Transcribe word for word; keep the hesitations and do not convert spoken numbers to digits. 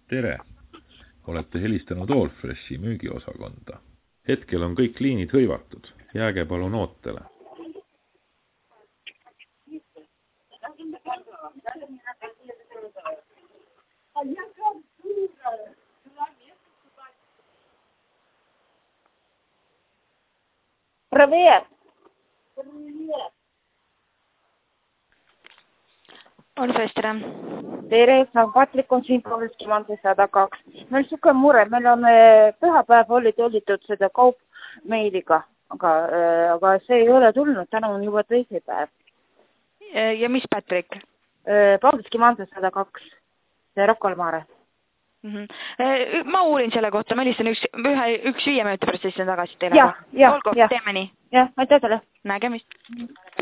Tere! Olete helistanud Allfreshi müügiosakonda. Hetkel on kõik liinid hõivatud. Jääge palun ootele. Привет! Allfresh, tere. Tere, St Patrik on siin Paldiski maantee sada kaks. Meil suke mure, meil on pühapäev oli tellitud seda kaupmeiliga, aga, aga see ei ole tulnud, täna on juba teise päev. Ja mis Patrik? Paldiski maantee sada kaks, see Rocca-al-Mare. Mm -hmm. Ma uurin selle kohta, ma helistan üks, ühe, üks viie minuti pärast helistan tagasi teile. Jah, jah, Olgu, jah. teeme nii. Jah, aitäh teile. Nägemist.